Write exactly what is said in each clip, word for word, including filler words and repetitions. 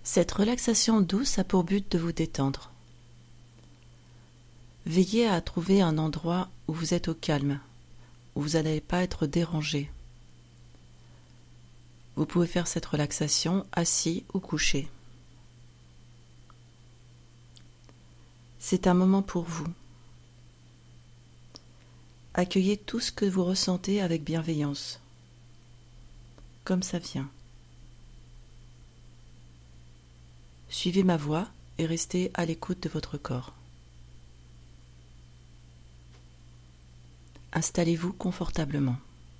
Cette relaxation douce a pour but de vous détendre. Veillez à trouver un endroit où vous êtes au calme, où vous n'allez pas être dérangé. Vous pouvez faire cette relaxation assis ou couché. C'est un moment pour vous. Accueillez tout ce que vous ressentez avec bienveillance, comme ça vient. Suivez ma voix et restez à l'écoute de votre corps. Installez-vous confortablement.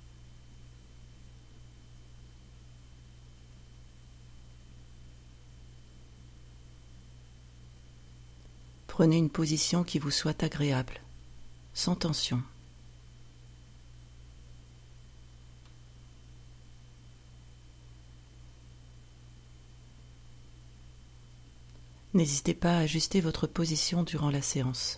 Prenez une position qui vous soit agréable, sans tension. N'hésitez pas à ajuster votre position durant la séance.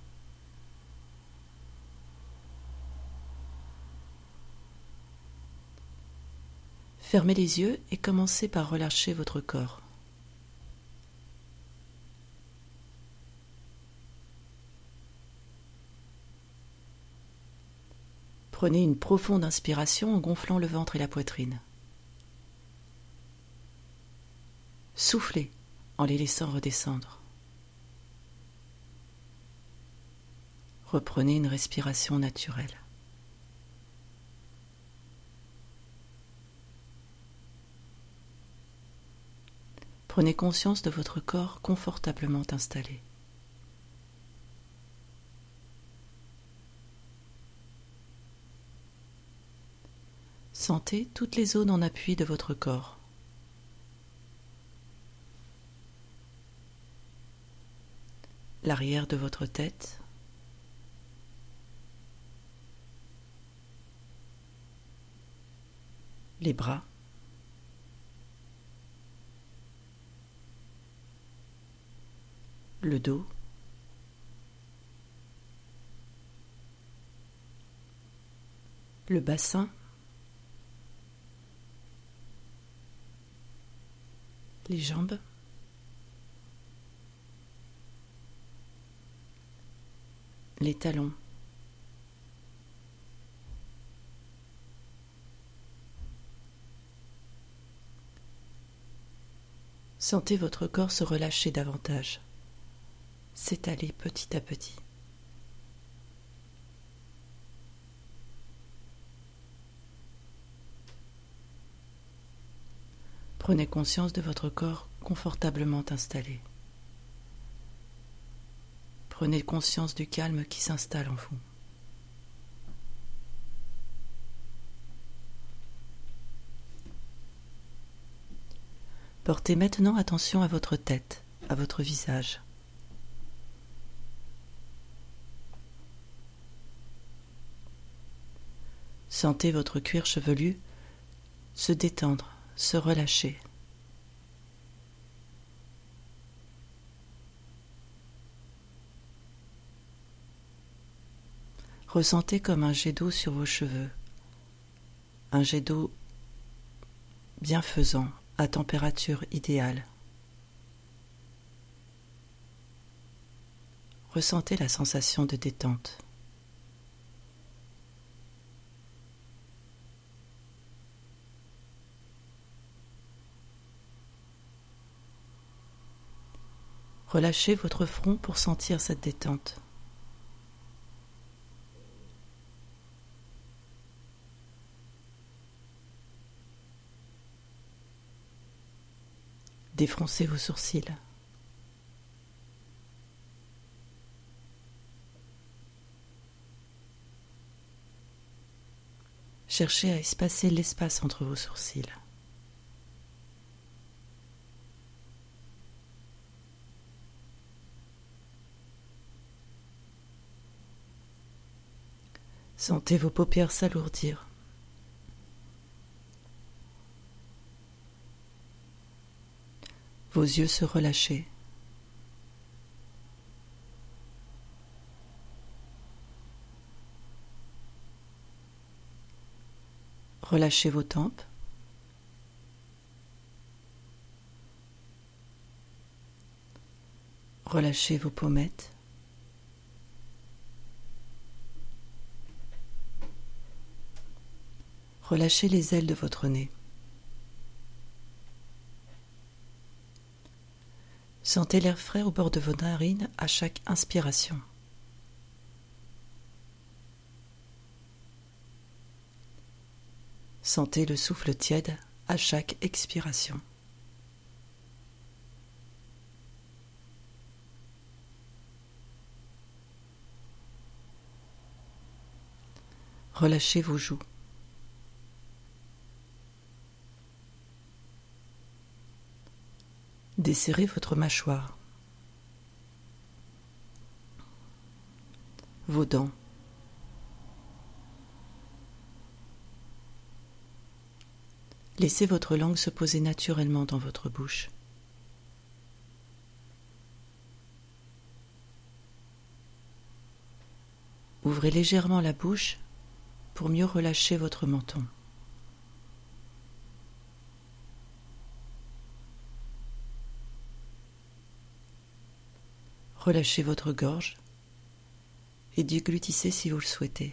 Fermez les yeux et commencez par relâcher votre corps. Prenez une profonde inspiration en gonflant le ventre et la poitrine. Soufflez en les laissant redescendre. Reprenez une respiration naturelle. Prenez conscience de votre corps confortablement installé. Sentez toutes les zones en appui de votre corps. L'arrière de votre tête, les bras, le dos, le bassin, les jambes, les talons, sentez votre corps se relâcher davantage, s'étaler petit à petit. Prenez conscience de votre corps confortablement installé. Prenez conscience du calme qui s'installe en vous. Portez maintenant attention à votre tête, à votre visage. Sentez votre cuir chevelu se détendre, se relâcher. Ressentez comme un jet d'eau sur vos cheveux, un jet d'eau bienfaisant, à température idéale. Ressentez la sensation de détente. Relâchez votre front pour sentir cette détente. Défroncez vos sourcils. Cherchez à espacer l'espace entre vos sourcils. Sentez vos paupières s'alourdir. Vos yeux se relâcher. Relâchez vos tempes. Relâchez vos pommettes. Relâchez les ailes de votre nez. Sentez l'air frais au bord de vos narines à chaque inspiration. Sentez le souffle tiède à chaque expiration. Relâchez vos joues. Desserrez votre mâchoire, vos dents, laissez votre langue se poser naturellement dans votre bouche. Ouvrez légèrement la bouche pour mieux relâcher votre menton. Relâchez votre gorge et déglutissez si vous le souhaitez.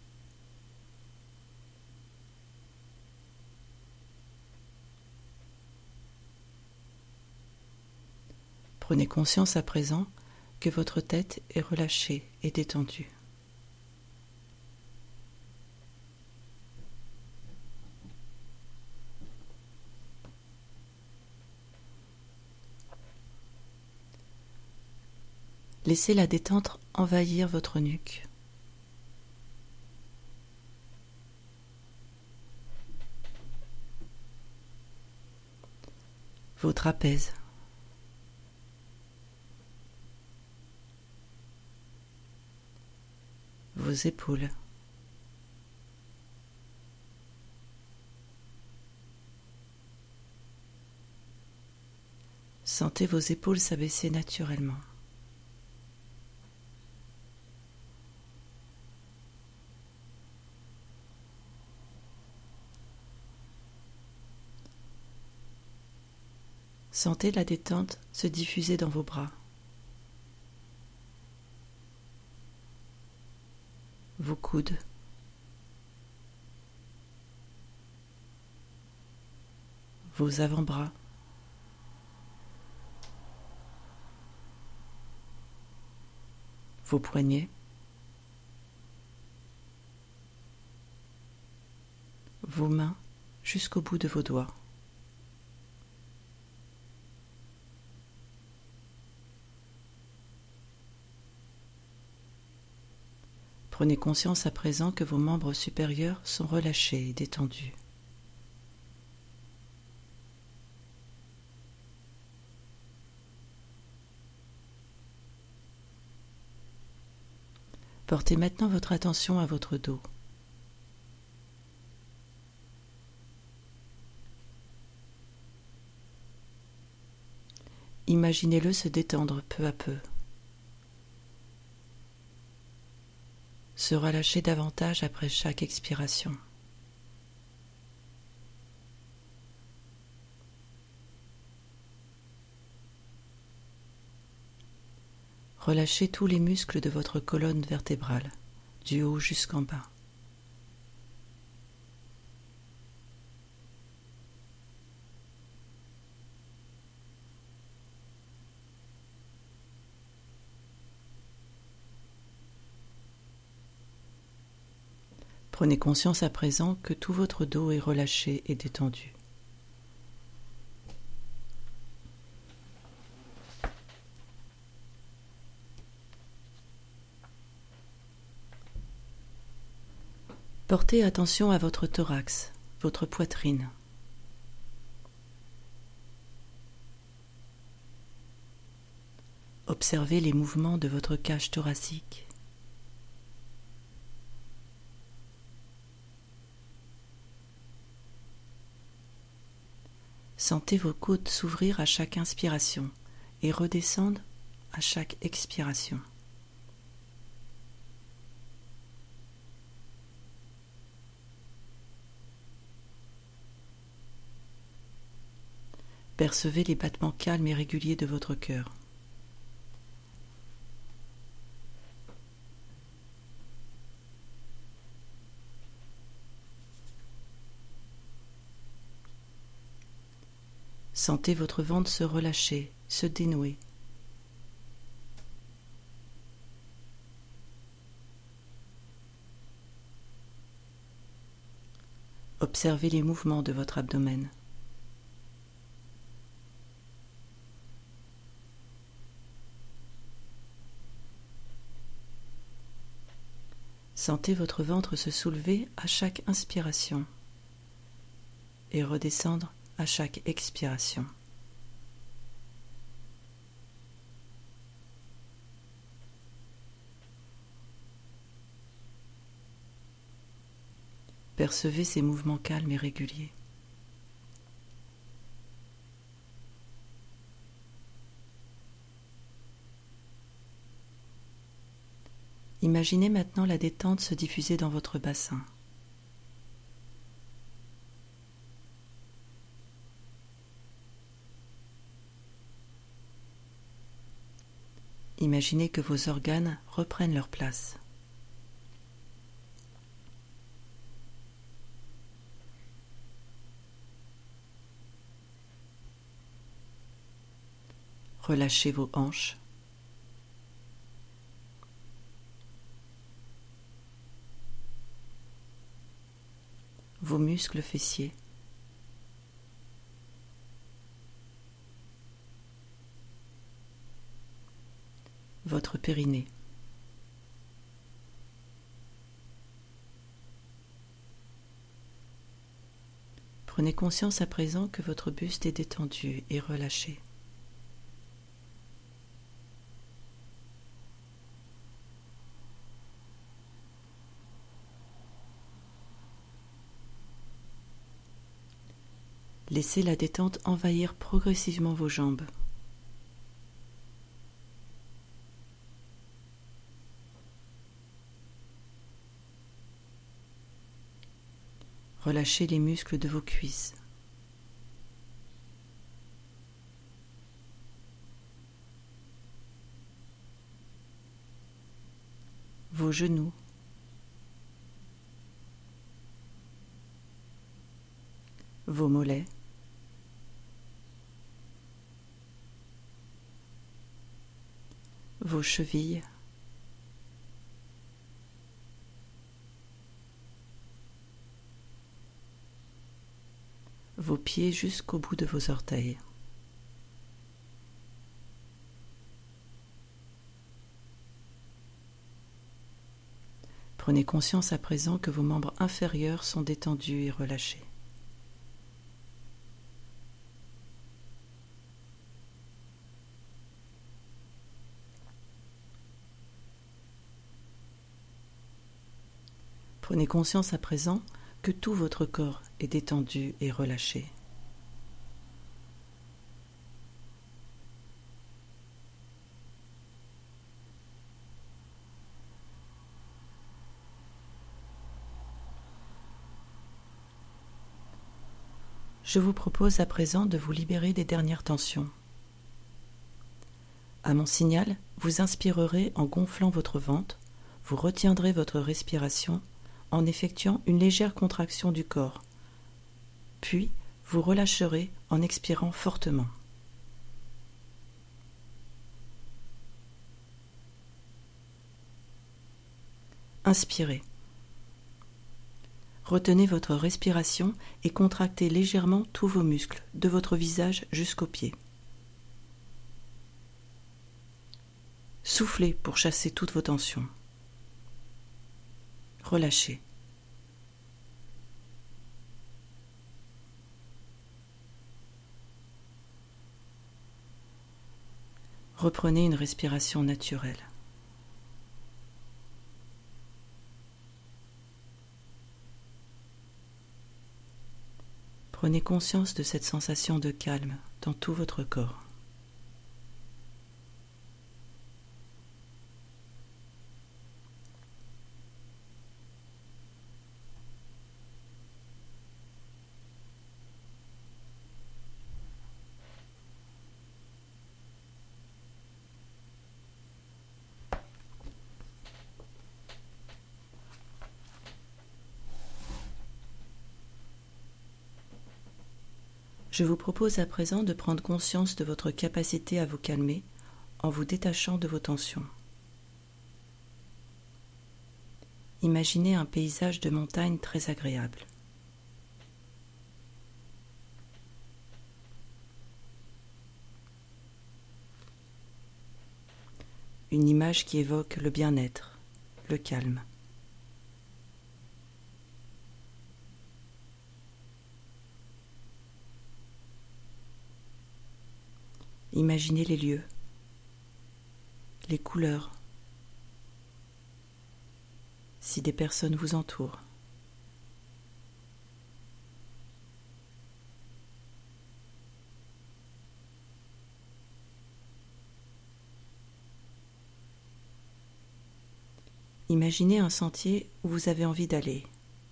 Prenez conscience à présent que votre tête est relâchée et détendue. Laissez la détente envahir votre nuque. Vos trapèzes. Vos épaules. Sentez vos épaules s'abaisser naturellement. Sentez la détente se diffuser dans vos bras, vos coudes, vos avant-bras, vos poignets, vos mains jusqu'au bout de vos doigts. Prenez conscience à présent que vos membres supérieurs sont relâchés et détendus. Portez maintenant votre attention à votre dos. Imaginez-le se détendre peu à peu. Se relâcher davantage après chaque expiration. Relâchez tous les muscles de votre colonne vertébrale, du haut jusqu'en bas. Prenez conscience à présent que tout votre dos est relâché et détendu. Portez attention à votre thorax, votre poitrine. Observez les mouvements de votre cage thoracique. Sentez vos côtes s'ouvrir à chaque inspiration et redescendre à chaque expiration. Percevez les battements calmes et réguliers de votre cœur. Sentez votre ventre se relâcher, se dénouer. Observez les mouvements de votre abdomen. Sentez votre ventre se soulever à chaque inspiration et redescendre à chaque expiration. Percevez ces mouvements calmes et réguliers. Imaginez maintenant la détente se diffuser dans votre bassin. Imaginez que vos organes reprennent leur place. Relâchez vos hanches. Vos muscles fessiers. Votre périnée. Prenez conscience à présent que votre buste est détendu et relâché. Laissez la détente envahir progressivement vos jambes. Relâchez les muscles de vos cuisses. Vos genoux. Vos mollets. Vos chevilles. Vos pieds jusqu'au bout de vos orteils. Prenez conscience à présent que vos membres inférieurs sont détendus et relâchés. Prenez conscience à présent que tout votre corps est détendu et relâché. Je vous propose à présent de vous libérer des dernières tensions. À mon signal, vous inspirerez en gonflant votre ventre, vous retiendrez votre respiration en effectuant une légère contraction du corps, puis vous relâcherez en expirant fortement. Inspirez. Retenez votre respiration et contractez légèrement tous vos muscles, de votre visage jusqu'aux pieds. Soufflez pour chasser toutes vos tensions. Relâchez. Reprenez une respiration naturelle. Prenez conscience de cette sensation de calme dans tout votre corps. Je vous propose à présent de prendre conscience de votre capacité à vous calmer en vous détachant de vos tensions. Imaginez un paysage de montagne très agréable. Une image qui évoque le bien-être, le calme. Imaginez les lieux, les couleurs, si des personnes vous entourent. Imaginez un sentier où vous avez envie d'aller.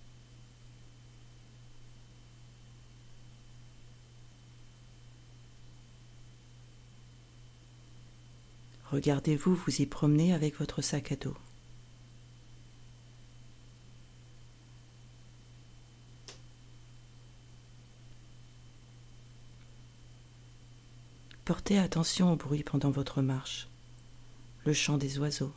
Regardez-vous vous y promener avec votre sac à dos. Portez attention au bruit pendant votre marche, le chant des oiseaux,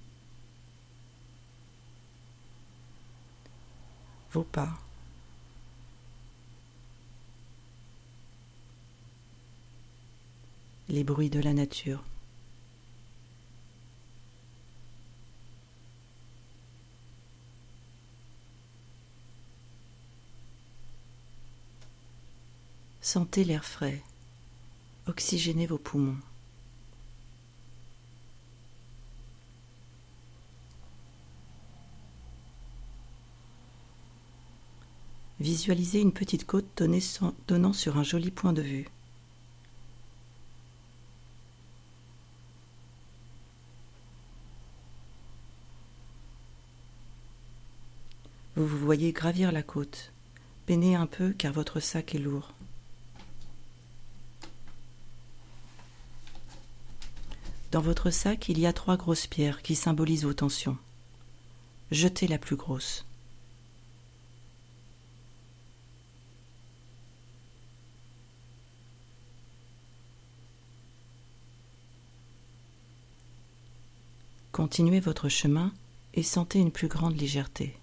vos pas, les bruits de la nature. Sentez l'air frais, oxygénez vos poumons. Visualisez une petite côte donnant sur un joli point de vue. Vous vous voyez gravir la côte. Peinez un peu car votre sac est lourd. Dans votre sac, il y a trois grosses pierres qui symbolisent vos tensions. Jetez la plus grosse. Continuez votre chemin et sentez une plus grande légèreté.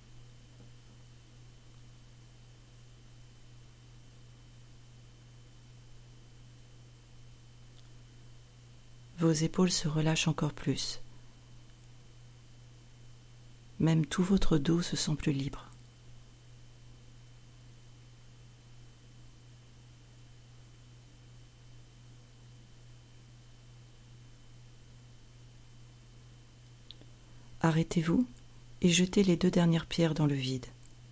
Vos épaules se relâchent encore plus. Même tout votre dos se sent plus libre. Arrêtez-vous et jetez les deux dernières pierres dans le vide.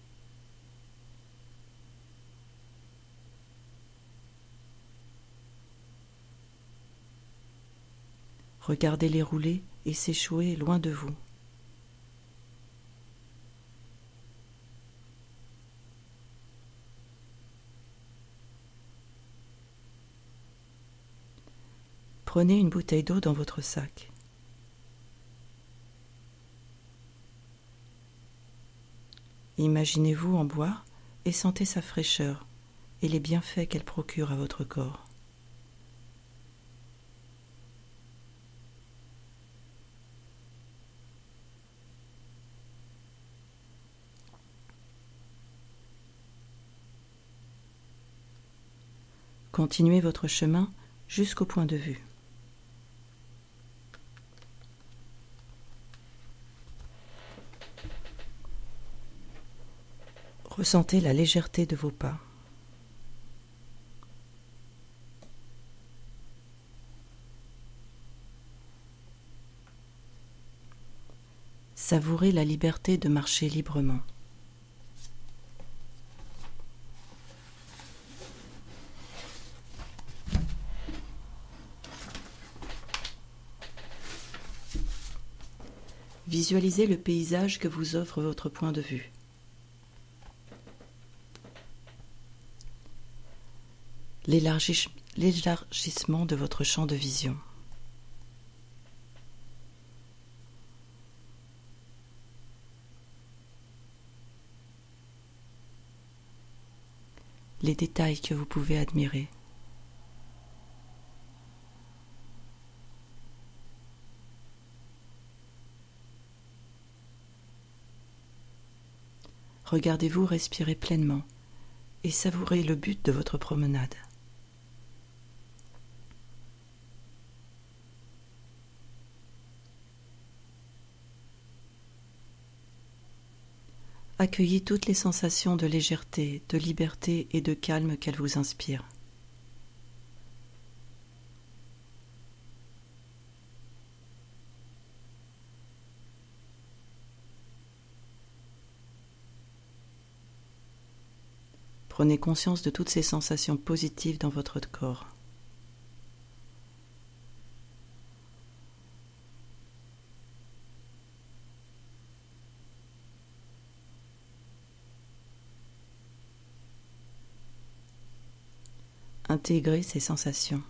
Regardez-les rouler et s'échouer loin de vous. Prenez une bouteille d'eau dans votre sac. Imaginez-vous en boire et sentez sa fraîcheur et les bienfaits qu'elle procure à votre corps. Continuez votre chemin jusqu'au point de vue. Ressentez la légèreté de vos pas. Savourez la liberté de marcher librement. Visualisez le paysage que vous offre votre point de vue. L'élargissement de votre champ de vision. les détails que vous pouvez admirer. Regardez-vous respirer pleinement et savourez le but de votre promenade. Accueillez toutes les sensations de légèreté, de liberté et de calme qu'elles vous inspirent. Prenez conscience de toutes ces sensations positives dans votre corps. Intégrez ces sensations.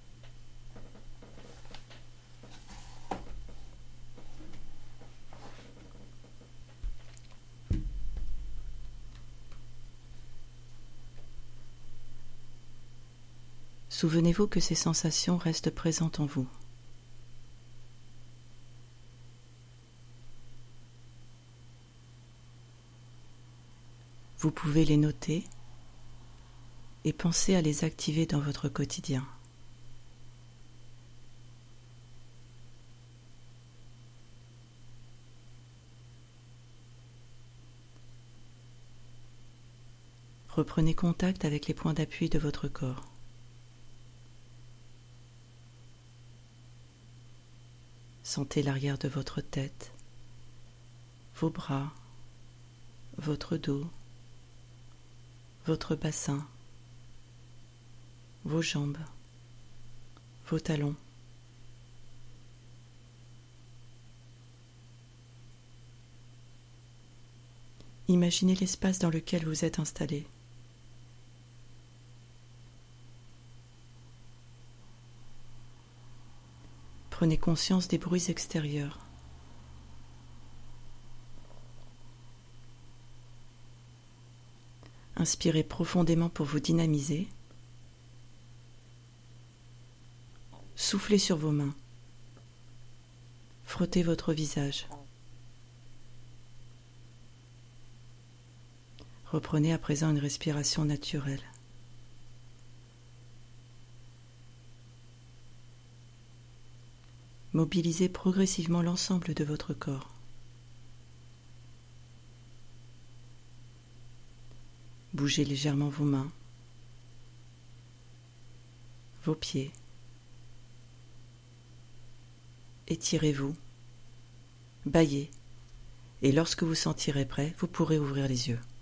Souvenez-vous que ces sensations restent présentes en vous. Vous pouvez les noter et pensez à les activer dans votre quotidien. Reprenez contact avec les points d'appui de votre corps. Sentez l'arrière de votre tête, vos bras, votre dos, votre bassin, vos jambes, vos talons. Imaginez l'espace dans lequel vous êtes installé. Prenez conscience des bruits extérieurs. Inspirez profondément pour vous dynamiser. Soufflez sur vos mains. Frottez votre visage. Reprenez à présent une respiration naturelle. Mobilisez progressivement l'ensemble de votre corps. Bougez légèrement vos mains, vos pieds. Étirez-vous, bâillez, et lorsque vous sentirez prêt, vous pourrez ouvrir les yeux.